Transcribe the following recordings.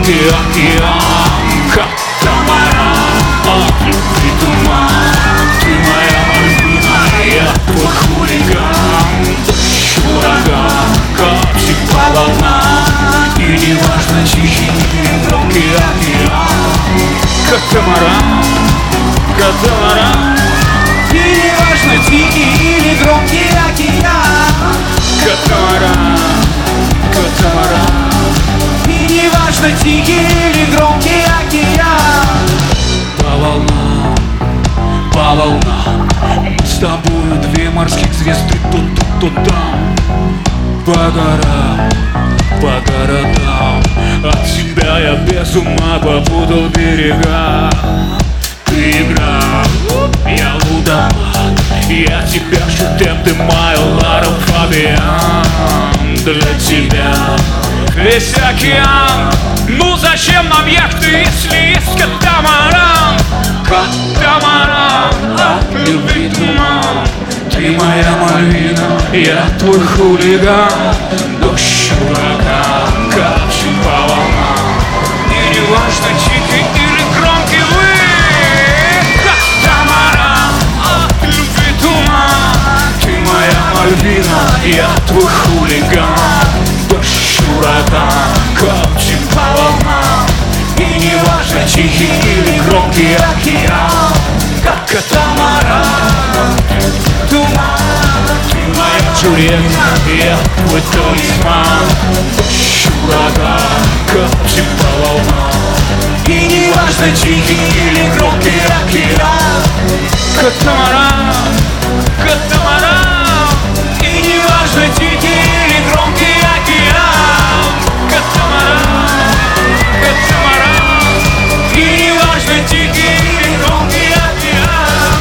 громкий океан. Катамаран, от любви туман. Ты моя Мальвина, я твой хулиган. Дождь, ураган, капси по волнам. И не важно, тихий или громкий океан. Катамаран, катамаран. И не важно, тихий или громкий океан. Катамаран, катамаран. И не важно, тихий или громкий океан. По волнам мы с тобою две морских звезды тут там. По горам, по городам. От тебя я без ума попутал берега. Ты игра, я лудоман. Я тебя шутем, ты моя Лара Фабиан. Для тебя весь океан. Ну зачем нам яхты, если есть катамаран? Катамаран, от любви туман. Ты моя Мальвина, я твой хулиган. Дождь, ураган, капси по волнам. И не важно, тихий или громкий вы. Катамаран, от любви туман. Ты моя Мальвина, я твой хулиган. Дождь, ураган, капси по волнам. И не важно, тихий или громкий океан. Как катамаран, туман. Ты моя Джульетта, я твой талисман. Дождь, ураган, капси по волнам. И не важно, тихий или громкий океан. Катамаран, катамаран. И не важно, тихий или громкий океан. Катамаран, катамаран. И не важно, тихий или громкий океан.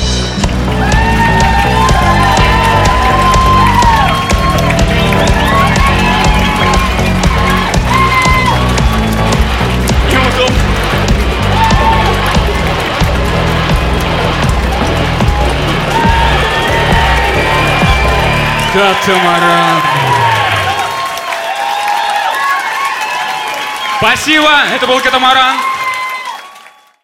Катамаран. Спасибо, это был Катамаран.